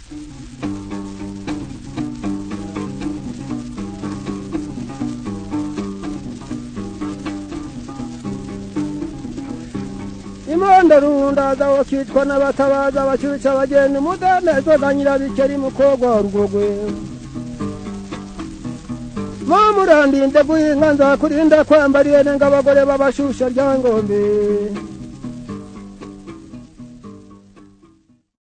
Imanda runda dawo kitwa n'abatabaza bacyuca bagenda umudanezwa ganyira bikeri mukogwa rugogwe Mamurandinde guhinga nzakurinda kwambariye ngabagore babashusha ryangombe